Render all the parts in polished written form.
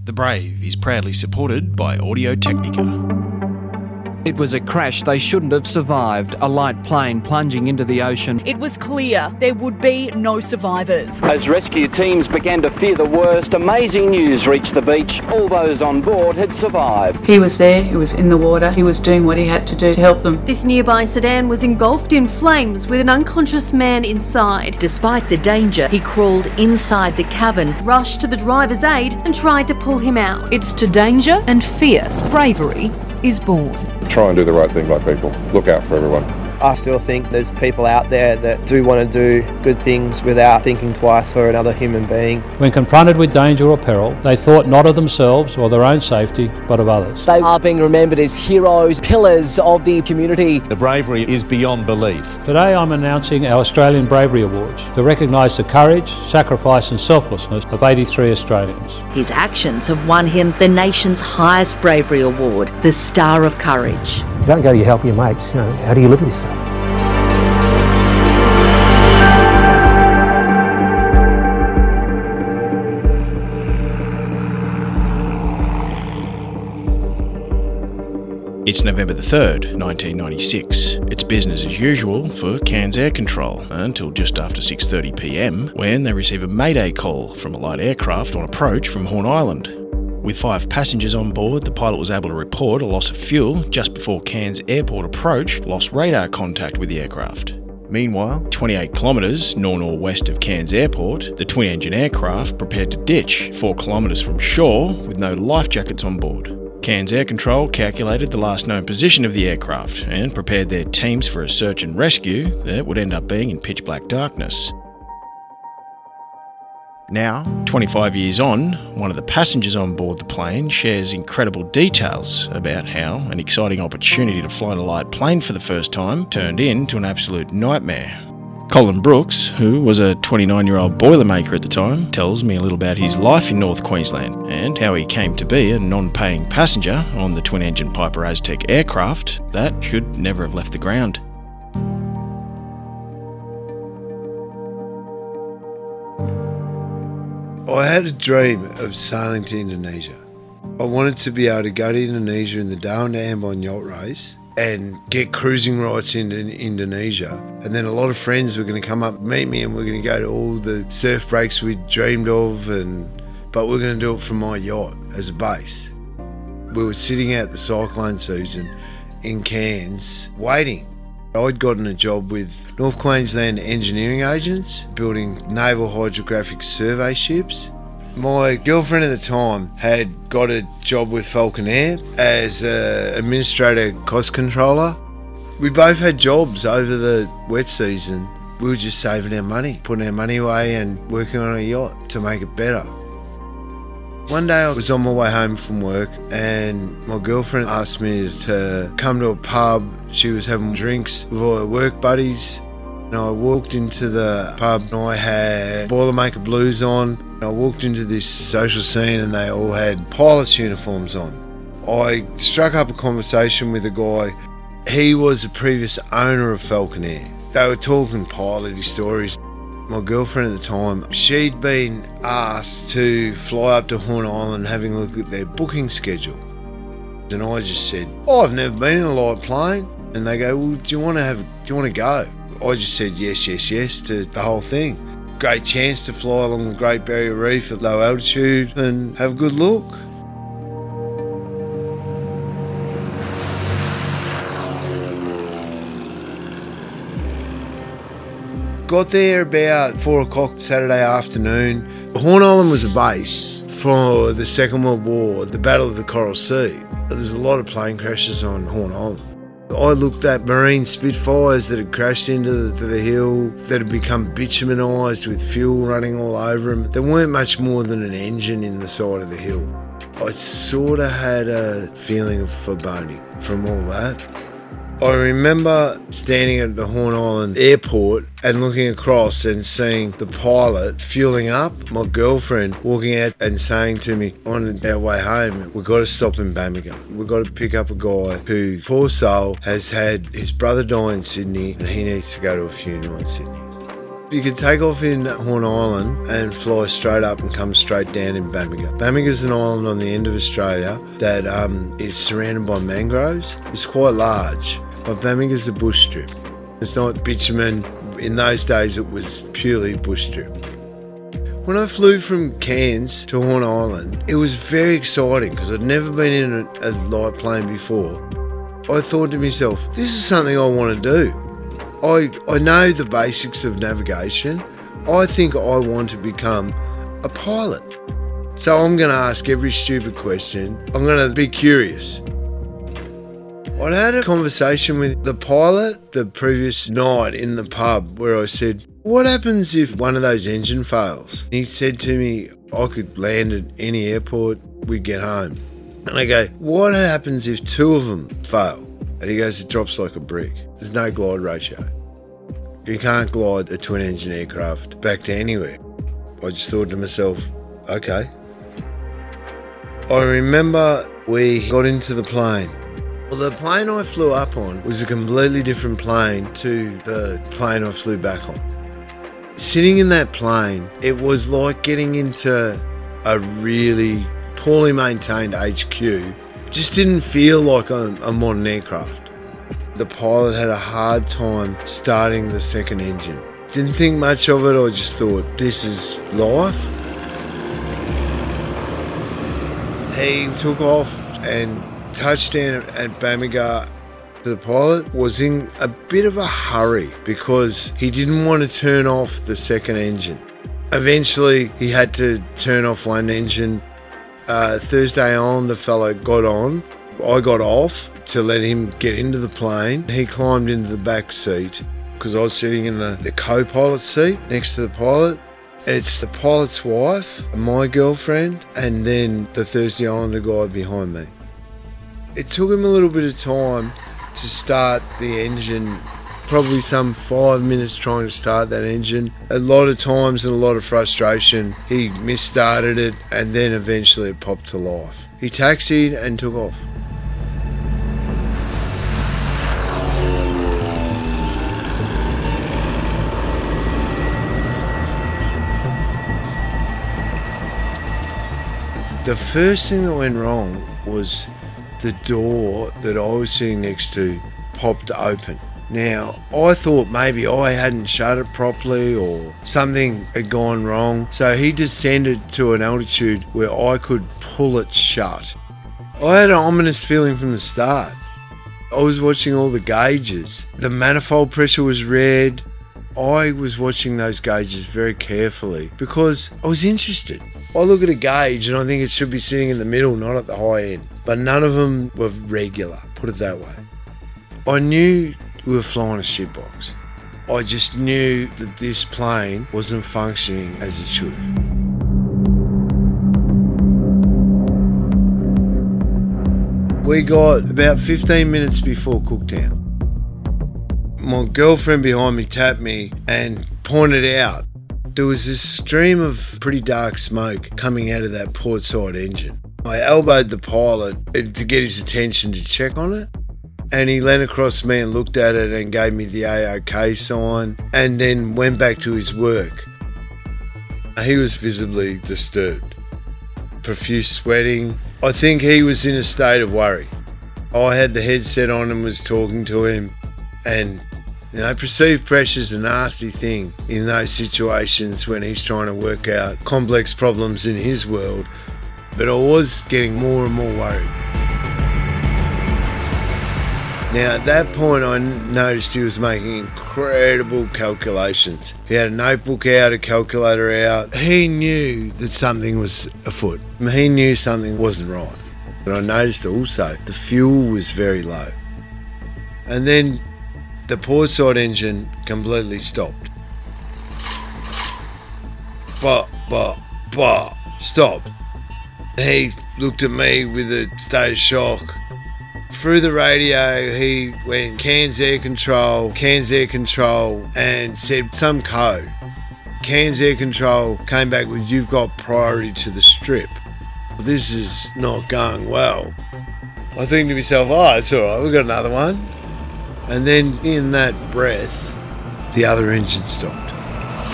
The Brave is proudly supported by Audio-Technica. It was a crash they shouldn't have survived, a light plane plunging into the ocean. It was clear there would be no survivors. As rescue teams began to fear the worst, amazing news reached the beach. All those on board had survived. He was there, he was in the water, he was doing what he had to do to help them. This nearby sedan was engulfed in flames with an unconscious man inside. Despite the danger, he crawled inside the cabin, Rushed to the driver's aid and tried to pull him out. It's to danger and fear bravery is born. Try and do the right thing by people. Look out for everyone. I still think there's people out there that do want to do good things without thinking twice for another human being. When confronted with danger or peril, they thought not of themselves or their own safety, but of others. They are being remembered as heroes, pillars of the community. The bravery is beyond belief. Today I'm announcing our Australian Bravery Awards to recognise the courage, sacrifice and selflessness of 83 Australians. His actions have won him the nation's highest bravery award, the Star of Courage. If you don't go to help your mates, how do you live with yourself? It's November the 3rd, 1996. It's business as usual for Cairns Air Control until just after 6:30pm when they receive a mayday call from a light aircraft on approach from Horn Island. With 5 passengers on board, the pilot was able to report a loss of fuel just before Cairns Airport approach lost radar contact with the aircraft. Meanwhile, 28 kilometres nor-northwest of Cairns Airport, the twin-engine aircraft prepared to ditch 4 kilometres from shore with no life jackets on board. Cairns Air Control calculated the last known position of the aircraft and prepared their teams for a search and rescue that would end up being in pitch black darkness. Now, 25 years on, one of the passengers on board the plane shares incredible details about how an exciting opportunity to fly in a light plane for the first time turned into an absolute nightmare. Colin Brooks, who was a 29-year-old boilermaker at the time, tells me a little about his life in North Queensland and how he came to be a non-paying passenger on the twin-engine Piper Aztec aircraft that should never have left the ground. I had a dream of sailing to Indonesia. I wanted to be able to go to Indonesia in the Darwin to Ambon yacht race and get cruising rights into Indonesia. And then a lot of friends were going to come up, meet me, and we're going to go to all the surf breaks we dreamed of, but we're going to do it from my yacht as a base. We were sitting out the cyclone season in Cairns waiting. I'd gotten a job with North Queensland Engineering Agents, building naval hydrographic survey ships. My girlfriend at the time had got a job with Falcon Air as an administrator cost controller. We both had jobs over the wet season. We were just saving our money, putting our money away and working on a yacht to make it better. One day I was on my way home from work and my girlfriend asked me to come to a pub. She was having drinks with all her work buddies. And I walked into the pub and I had Boilermaker blues on. I walked into this social scene and they all had pilots' uniforms on. I struck up a conversation with a guy. He was a previous owner of Falcon Air. They were talking pilot stories. My girlfriend at the time, she'd been asked to fly up to Horn Island having a look at their booking schedule. And I just said, I've never been in a light plane. And they go, well, do you want to go? I just said yes to the whole thing. Great chance to fly along the Great Barrier Reef at low altitude and have a good look. Got there about 4 o'clock Saturday afternoon. Horn Island was a base for the Second World War, the Battle of the Coral Sea. There's a lot of plane crashes on Horn Island. I looked at Marine Spitfires that had crashed into the hill, that had become bitumenised with fuel running all over them. There weren't much more than an engine in the side of the hill. I sort of had a feeling of foreboding from all that. I remember standing at the Horn Island airport and looking across and seeing the pilot fueling up, my girlfriend walking out and saying to me on our way home, we've got to stop in Bamaga. We've got to pick up a guy who, poor soul, has had his brother die in Sydney and he needs to go to a funeral in Sydney. You could take off in Horn Island and fly straight up and come straight down in Bamaga. Bamaga's an island on the end of Australia that is surrounded by mangroves. It's quite large, but Bamaga's a bush strip. It's not bitumen. In those days, it was purely bush strip. When I flew from Cairns to Horn Island, it was very exciting because I'd never been in a light plane before. I thought to myself, this is something I want to do. I know the basics of navigation. I think I want to become a pilot. So I'm going to ask every stupid question. I'm going to be curious. I'd had a conversation with the pilot the previous night in the pub where I said, what happens if one of those engine fails? He said to me, I could land at any airport, we'd get home. And I go, what happens if two of them fail? And he goes, it drops like a brick. There's no glide ratio. You can't glide a twin-engine aircraft back to anywhere. I just thought to myself, okay. I remember we got into the plane. Well, the plane I flew up on was a completely different plane to the plane I flew back on. Sitting in that plane, it was like getting into a really poorly maintained HQ. Just didn't feel like a modern aircraft. The pilot had a hard time starting the second engine. Didn't think much of it, I just thought, this is life. He took off and touched down at Bamaga. The pilot was in a bit of a hurry because he didn't want to turn off the second engine. Eventually, he had to turn off one engine. Thursday Islander fellow got on. I got off to let him get into the plane. He climbed into the back seat because I was sitting in the co-pilot seat next to the pilot. It's the pilot's wife, my girlfriend, and then the Thursday Islander guy behind me. It took him a little bit of time to start the engine, probably some 5 minutes trying to start that engine. A lot of times and a lot of frustration, he misstarted it and then eventually it popped to life. He taxied and took off. The first thing that went wrong was the door that I was sitting next to popped open. Now, I thought maybe I hadn't shut it properly or something had gone wrong, so he descended to an altitude where I could pull it shut. I had an ominous feeling from the start. I was watching all the gauges. The manifold pressure was red. I was watching those gauges very carefully because I was interested. I look at a gauge and I think it should be sitting in the middle, not at the high end. But none of them were regular, put it that way. I knew we were flying a shitbox. I just knew that this plane wasn't functioning as it should. We got about 15 minutes before Cooktown. My girlfriend behind me tapped me and pointed out there was this stream of pretty dark smoke coming out of that port side engine. I elbowed the pilot to get his attention to check on it, and he leant across me and looked at it and gave me the AOK sign and then went back to his work. He was visibly disturbed, profuse sweating. I think he was in a state of worry. I had the headset on and was talking to him, and perceived pressure's a nasty thing in those situations when he's trying to work out complex problems in his world. But I was getting more and more worried. Now at that point I noticed he was making incredible calculations. He had a notebook out, a calculator out. He knew that something was afoot. He knew something wasn't right. But I noticed also the fuel was very low. And then the port side engine completely stopped. Stopped. He looked at me with a state of shock. Through the radio, he went, Cairns Air Control, and said some code. Cairns Air Control came back with, you've got priority to the strip. This is not going well. I think to myself, it's all right, we've got another one. And then in that breath, the other engine stopped.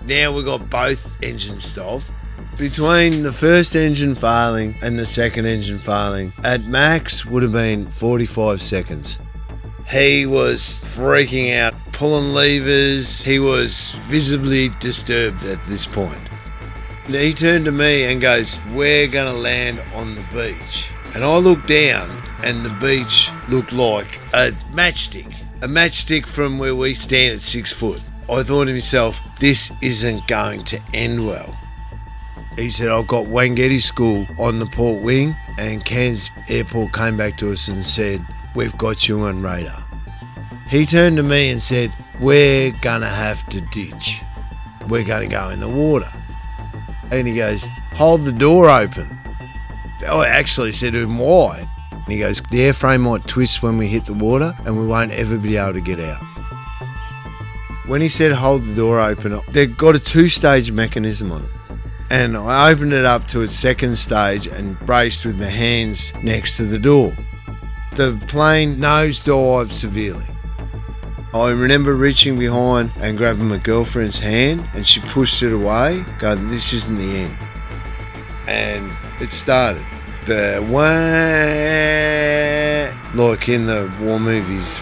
Now we've got both engines stopped. Between the first engine failing and the second engine failing, at max would have been 45 seconds. He was freaking out, pulling levers. He was visibly disturbed at this point. He turned to me and goes, "We're going to land on the beach." And I looked down and the beach looked like a matchstick from where we stand at 6 foot. I thought to myself, this isn't going to end well. He said, "I've got Wangetti School on the port wing," and Cairns Airport came back to us and said, "We've got you on radar." He turned to me and said, "We're going to have to ditch. We're going to go in the water." And he goes, "Hold the door open." I actually said to him, "Why?" And he goes, "The airframe might twist when we hit the water and we won't ever be able to get out." When he said hold the door open, they've got a 2-stage mechanism on it. And I opened it up to its second stage and braced with my hands next to the door. The plane nosedived severely. I remember reaching behind and grabbing my girlfriend's hand, and she pushed it away, going, "This isn't the end." And it started. The wah, like in the war movies.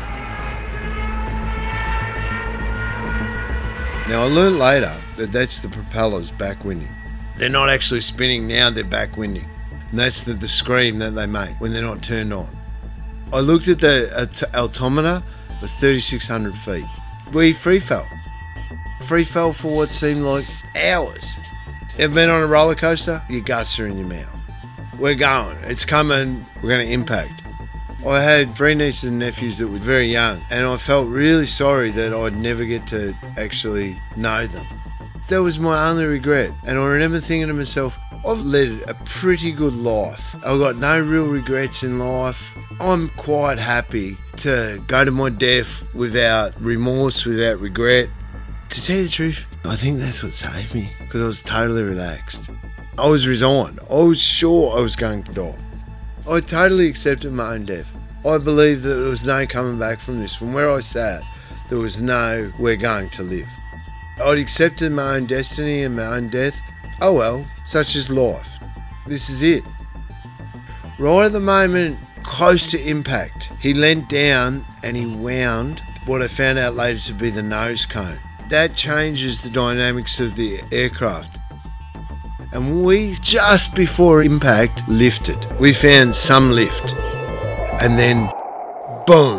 Now I learned later that that's the propellers backwinding. They're not actually spinning now, they're backwinding. And that's the scream that they make when they're not turned on. I looked at the altimeter, it was 3,600 feet. We free fell. Free fell for what seemed like hours. Ever been on a roller coaster? Your guts are in your mouth. We're going, it's coming, we're going to impact. I had 3 nieces and nephews that were very young, and I felt really sorry that I'd never get to actually know them. That was my only regret, and I remember thinking to myself, I've led a pretty good life. I've got no real regrets in life. I'm quite happy to go to my death without remorse, without regret. To tell you the truth, I think that's what saved me, because I was totally relaxed. I was resigned. I was sure I was going to die. I totally accepted my own death. I believed that there was no coming back from this. From where I sat, there was no we're going to live. I'd accepted my own destiny and my own death. Oh well, such is life. This is it. Right at the moment, close to impact, he leant down and he wound what I found out later to be the nose cone. That changes the dynamics of the aircraft. And we, just before impact, lifted. We found some lift. And then, boom.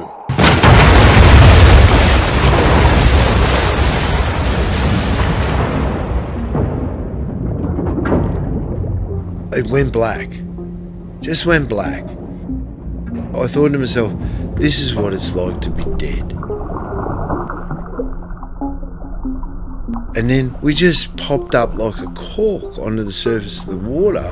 It went black. Just went black. I thought to myself, this is what it's like to be dead. And then we just popped up like a cork onto the surface of the water.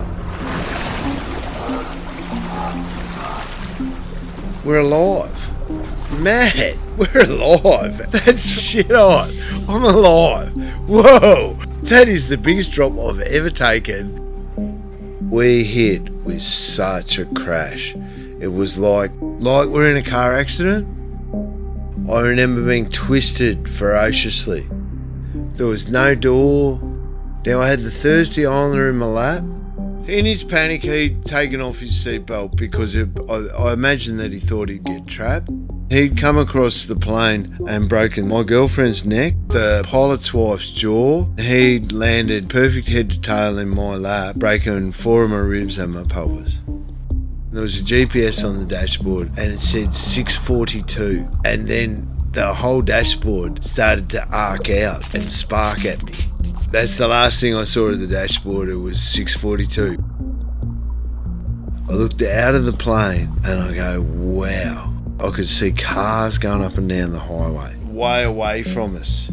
We're alive. Mad. We're alive. That's shit on. I'm alive. Whoa. That is the biggest drop I've ever taken. We hit with such a crash. It was like we're in a car accident. I remember being twisted ferociously. There was no door. Now I had the thirsty islander in my lap. In his panic, he'd taken off his seatbelt because I imagine that he thought he'd get trapped. He'd come across the plane and broken my girlfriend's neck, the pilot's wife's jaw. He'd landed perfect head to tail in my lap, breaking 4 of my ribs and my pelvis. There was a GPS on the dashboard and it said 642, and then the whole dashboard started to arc out and spark at me. That's the last thing I saw of the dashboard. It was 642. I looked out of the plane and I go, wow. I could see cars going up and down the highway, way away from us.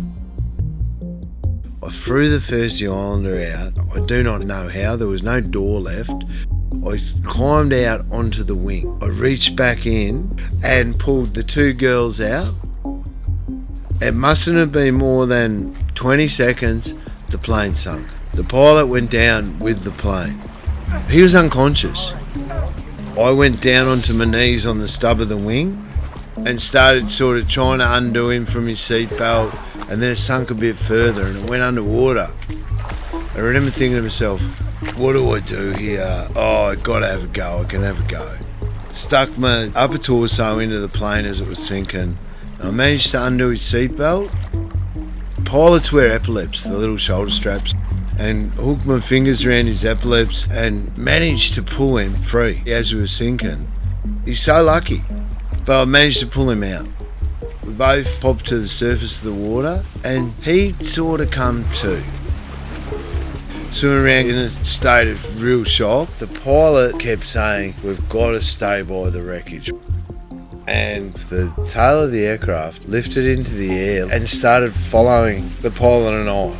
I threw the Thirsty Islander out. I do not know how. There was no door left. I climbed out onto the wing. I reached back in and pulled the 2 girls out. It mustn't have been more than 20 seconds. The plane sunk. The pilot went down with the plane. He was unconscious. I went down onto my knees on the stub of the wing and started sort of trying to undo him from his seatbelt and then it sunk a bit further and it went underwater. I remember thinking to myself, what do I do here? Oh, I gotta have a go, I can have a go. Stuck my upper torso into the plane as it was sinking. I managed to undo his seatbelt. Pilots wear epaulets, the little shoulder straps, and hooked my fingers around his epaulets and managed to pull him free as we were sinking. He's so lucky, but I managed to pull him out. We both popped to the surface of the water and he'd sort of come to. Swimming around in a state of real shock, the pilot kept saying, we've got to stay by the wreckage. And the tail of the aircraft lifted into the air and started following the pilot and I.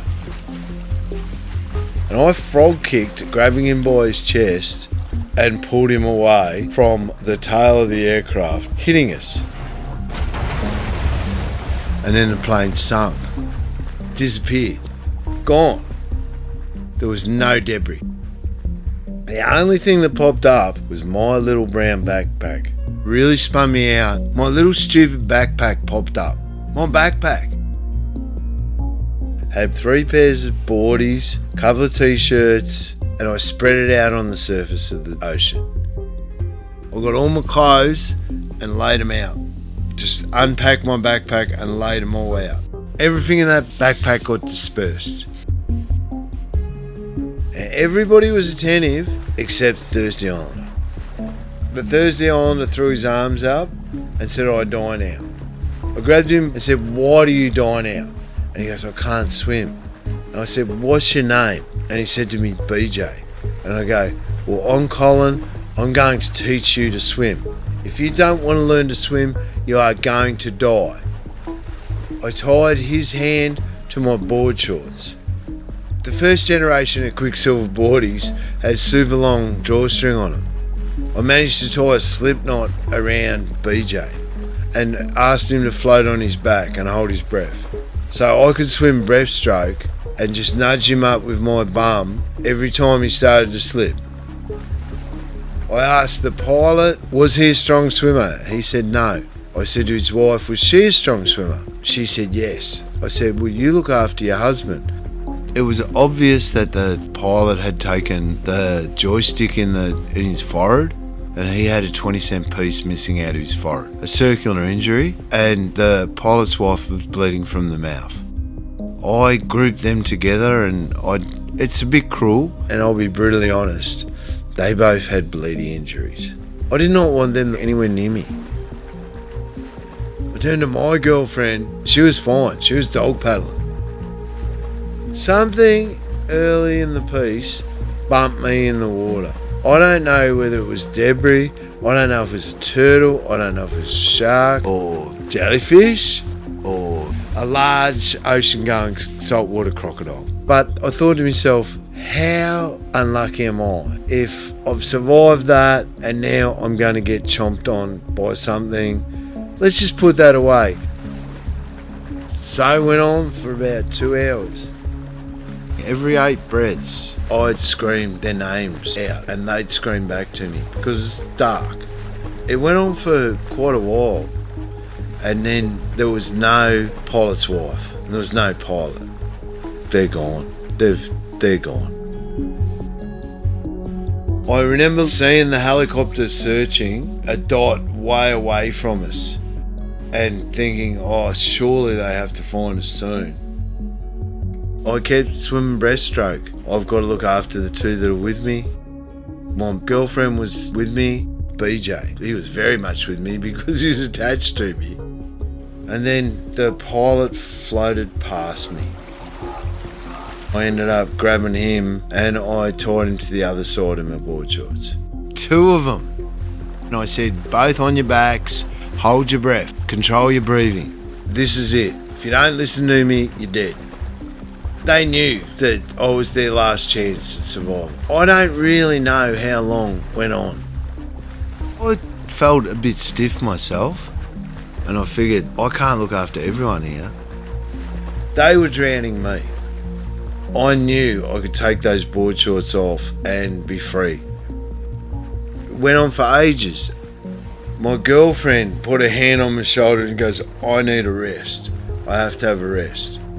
And I frog kicked, grabbing him by his chest and pulled him away from the tail of the aircraft, hitting us. And then the plane sunk, disappeared, gone. There was no debris. The only thing that popped up was my little brown backpack. Really spun me out. My little stupid backpack popped up. My backpack had 3 pairs of boardies, a couple of t-shirts, and I spread it out on the surface of the ocean. I got all my clothes and laid them out. Just unpacked my backpack and laid them all out. Everything in that backpack got dispersed. And everybody was attentive except Thursday Islander. The Thursday Islander threw his arms up and said, I die now. I grabbed him and said, why do you die now? And he goes, I can't swim. And I said, what's your name? And he said to me, BJ. And I go, well, I'm Colin. I'm going to teach you to swim. If you don't want to learn to swim, you are going to die. I tied his hand to my board shorts. The first generation of Quicksilver boardies has super long drawstring on them. I managed to tie a slip knot around BJ and asked him to float on his back and hold his breath. So I could swim breaststroke and just nudge him up with my bum every time he started to slip. I asked the pilot, was he a strong swimmer? He said no. I said to his wife, was she a strong swimmer? She said yes. I said, will you look after your husband? It was obvious that the pilot had taken the joystick in his forehead and he had a 20-cent piece missing out of his forehead. A circular injury, and the pilot's wife was bleeding from the mouth. I grouped them together and it's a bit cruel, and I'll be brutally honest, they both had bleeding injuries. I did not want them anywhere near me. I turned to my girlfriend, she was fine, she was dog paddling. Something early in the piece bumped me in the water. I don't know whether it was debris, I don't know if it was a turtle, I don't know if it was a shark or jellyfish or a large ocean-going saltwater crocodile. But I thought to myself, how unlucky am I if I've survived that and now I'm going to get chomped on by something? Let's just put that away. So it went on for about 2 hours. Every 8 breaths, I'd scream their names out and they'd scream back to me because it's dark. It went on for quite a while, and then there was no pilot's wife, and there was no pilot. They're gone. They're gone. I remember seeing the helicopter searching a dot way away from us and thinking, oh, surely they have to find us soon. I kept swimming breaststroke. I've got to look after the 2 that are with me. My girlfriend was with me, BJ. He was very much with me because he was attached to me. And then the pilot floated past me. I ended up grabbing him and I tied him to the other side of my board shorts. 2 of them. And I said, both on your backs, hold your breath, control your breathing. This is it. If you don't listen to me, you're dead. They knew that I was their last chance at survival. I don't really know how long went on. I felt a bit stiff myself, and I figured I can't look after everyone here. They were drowning me. I knew I could take those board shorts off and be free. It went on for ages. My girlfriend put her hand on my shoulder and goes, I need a rest. I have to have a rest.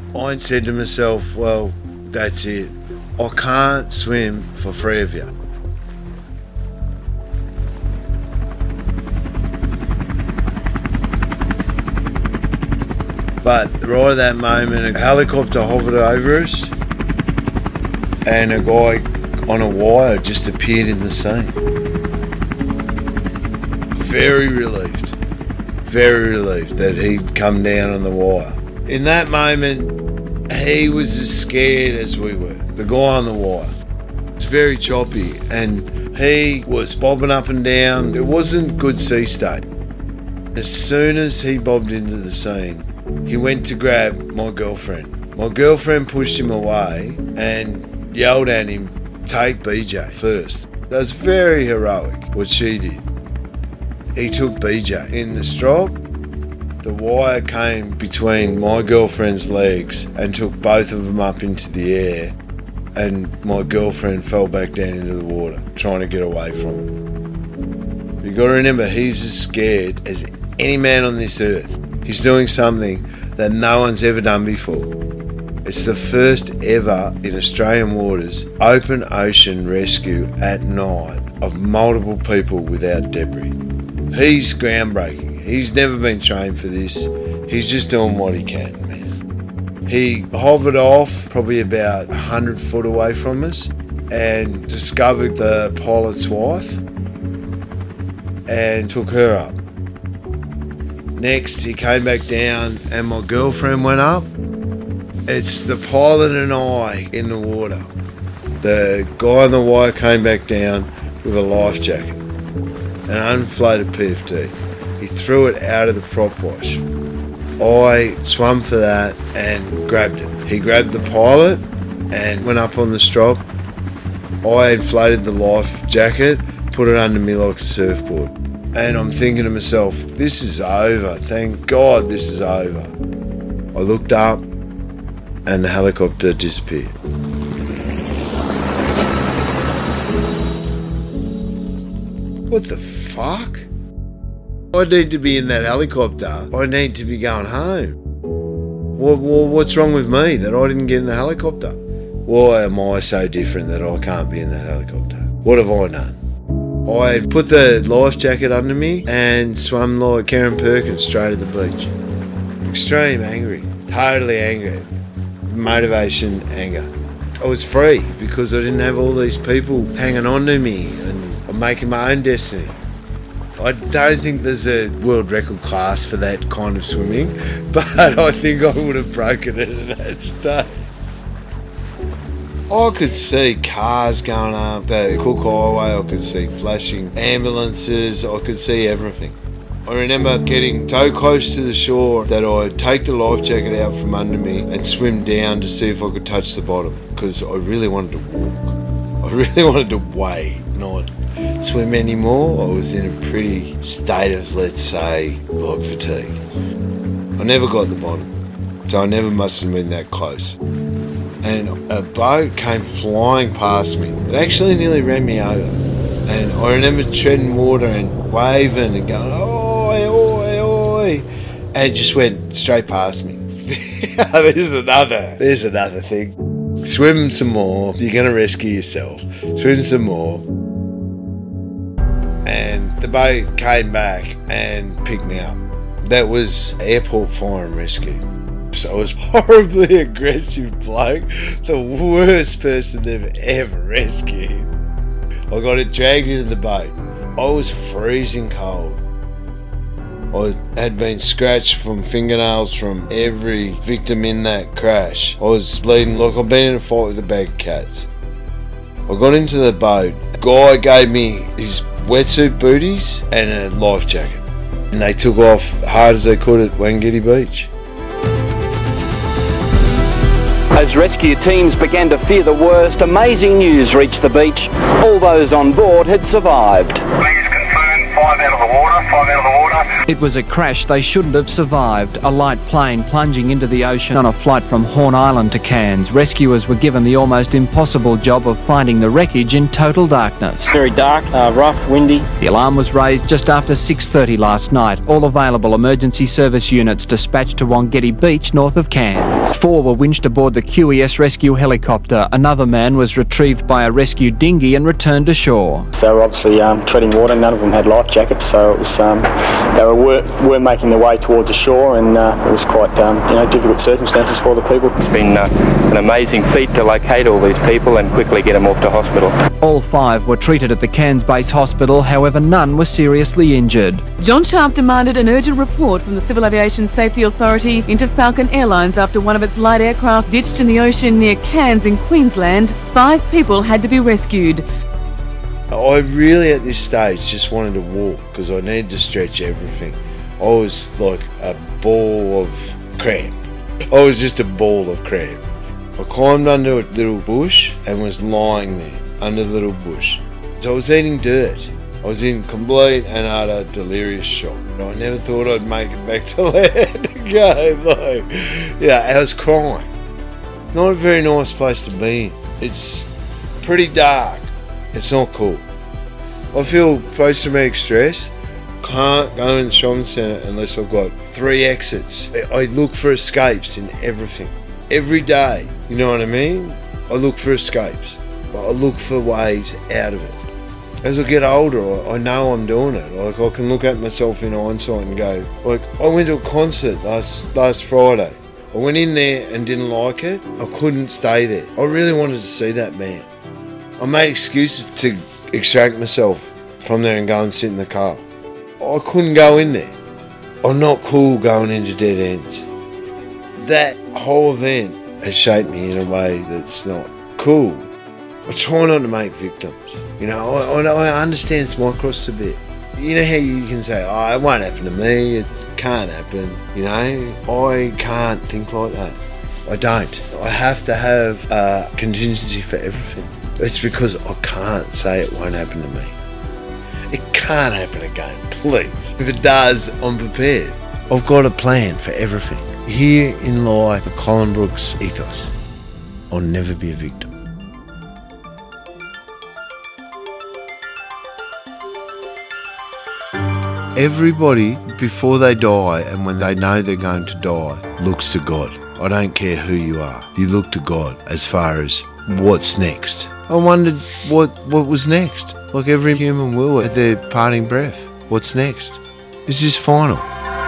I said to myself, well, that's it. I can't swim for free of you. But right at that moment, a helicopter hovered over us and a guy on a wire just appeared in the scene. Very relieved that he'd come down on the wire. In that moment, he was as scared as we were, the guy on the wire. It was very choppy and he was bobbing up and down. It wasn't good sea state. As soon as he bobbed into the scene, he went to grab my girlfriend. My girlfriend pushed him away and yelled at him, take BJ first. That was very heroic, what she did. He took BJ in the strop. The wire came between my girlfriend's legs and took both of them up into the air, and my girlfriend fell back down into the water, trying to get away from him. You got to remember, he's as scared as any man on this earth. He's doing something that no one's ever done before. It's the first ever in Australian waters open ocean rescue at night of multiple people without debris. He's groundbreaking. He's never been trained for this. He's just doing what he can, man. He hovered off probably about 100 foot away from us and discovered the pilot's wife and took her up. Next, he came back down and my girlfriend went up. It's the pilot and I in the water. The guy on the wire came back down with a life jacket, an unfloated PFD. He threw it out of the prop wash. I swam for that and grabbed it. He grabbed the pilot and went up on the strop. I inflated the life jacket, put it under me like a surfboard. And I'm thinking to myself, this is over. Thank God this is over. I looked up and the helicopter disappeared. What the fuck? I need to be in that helicopter. I need to be going home. What's wrong with me that I didn't get in the helicopter? Why am I so different that I can't be in that helicopter? What have I done? I put the life jacket under me and swam like Karen Perkins straight to the beach. Extreme angry, totally angry. Motivation, anger. I was free because I didn't have all these people hanging on to me and I'm making my own destiny. I don't think there's a world record class for that kind of swimming, but I think I would have broken it at that stage. I could see cars going up the Cook Highway, I could see flashing ambulances, I could see everything. I remember getting so close to the shore that I'd take the life jacket out from under me and swim down to see if I could touch the bottom, because I really wanted to walk. I really wanted to wade, not swim anymore. I was in a pretty state of, let's say, like fatigue. I never got the bottom, so I never must have been that close. And a boat came flying past me. It actually nearly ran me over. And I remember treading water and waving and going, oi, oi, oi. And it just went straight past me. There's another thing. Swim some more. You're going to rescue yourself. Swim some more. And the boat came back and picked me up. That was Airport Fire and Rescue. So I was horribly aggressive bloke, the worst person they've ever rescued. I got it dragged into the boat. I was freezing cold. I had been scratched from fingernails from every victim in that crash. I was bleeding like I'd been in a fight with a bag of cats. I got into the boat. A guy gave me his wetsuit booties and a life jacket. And they took off hard as they could at Wangiddi Beach. As rescue teams began to fear the worst, amazing news reached the beach. All those on board had survived. Please confirm 5 out of the water, 5 out of the water. It was a crash they shouldn't have survived, a light plane plunging into the ocean on a flight from Horn Island to Cairns. Rescuers were given the almost impossible job of finding the wreckage in total darkness. Very dark, rough, windy. The alarm was raised just after 6:30 last night. All available emergency service units dispatched to Wangetti Beach north of Cairns. 4 were winched aboard the QES rescue helicopter. Another man was retrieved by a rescue dinghy and returned to shore. So we're obviously treading water. None of them had life jackets, so it was they were making their way towards the shore, and it was quite difficult circumstances for the people. It's been an amazing feat to locate all these people and quickly get them off to hospital. All 5 were treated at the Cairns Base Hospital, however none were seriously injured. John Sharp demanded an urgent report from the Civil Aviation Safety Authority into Falcon Airlines after one of its light aircraft ditched in the ocean near Cairns in Queensland. 5 people had to be rescued. I really at this stage just wanted to walk because I needed to stretch everything. I was like a ball of cramp. I was just a ball of cramp. I climbed under a little bush and was lying there under the little bush. So I was eating dirt. I was in complete and utter delirious shock. I never thought I'd make it back to land again. I was crying. Not a very nice place to be in. It's pretty dark. It's not cool. I feel post-traumatic stress. Can't go in the shopping centre unless I've got 3 exits. I look for escapes in everything. Every day, you know what I mean? I look for escapes. I look for ways out of it. As I get older, I know I'm doing it. Like, I can look at myself in hindsight and go, like, I went to a concert last Friday. I went in there and didn't like it. I couldn't stay there. I really wanted to see that man. I made excuses to extract myself from there and go and sit in the car. I couldn't go in there. I'm not cool going into dead ends. That whole event has shaped me in a way that's not cool. I try not to make victims. I understand it's my cross to bear. You know how you can say, it won't happen to me, it can't happen, I can't think like that. I don't. I have to have a contingency for everything. It's because I can't say it won't happen to me. It can't happen again, please. If it does, I'm prepared. I've got a plan for everything. Here in life, the Colin Brooks ethos, I'll never be a victim. Everybody, before they die and when they know they're going to die, looks to God. I don't care who you are. You look to God as far as what's next. I wondered what was next. Like every human will at their parting breath. What's next? Is this final?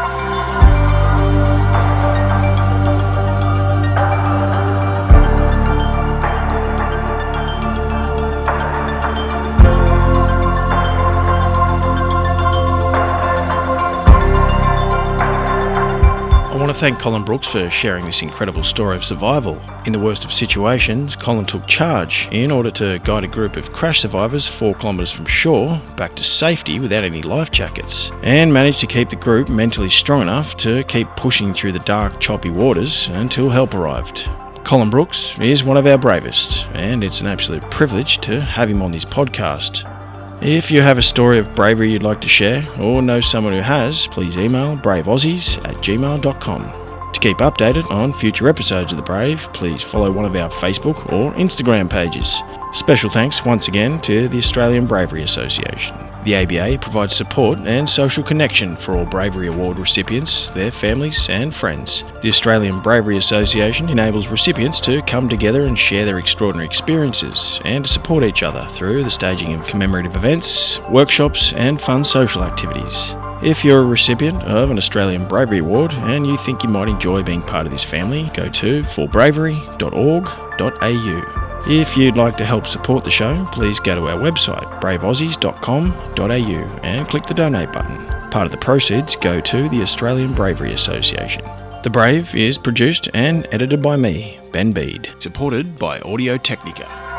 I want to thank Colin Brooks for sharing this incredible story of survival. In the worst of situations, Colin took charge in order to guide a group of crash survivors 4 kilometres from shore back to safety without any life jackets, and managed to keep the group mentally strong enough to keep pushing through the dark, choppy waters until help arrived. Colin Brooks is one of our bravest, and it's an absolute privilege to have him on this podcast. If you have a story of bravery you'd like to share, or know someone who has, please email braveaussies@gmail.com. To keep updated on future episodes of The Brave, please follow one of our Facebook or Instagram pages. Special thanks once again to the Australian Bravery Association. The ABA provides support and social connection for all Bravery Award recipients, their families and friends. The Australian Bravery Association enables recipients to come together and share their extraordinary experiences and to support each other through the staging of commemorative events, workshops and fun social activities. If you're a recipient of an Australian Bravery Award and you think you might enjoy being part of this family, go to forbravery.org.au. If you'd like to help support the show, please go to our website, braveaussies.com.au, and click the donate button. Part of the proceeds go to the Australian Bravery Association. The Brave is produced and edited by me, Ben Bede, supported by Audio Technica.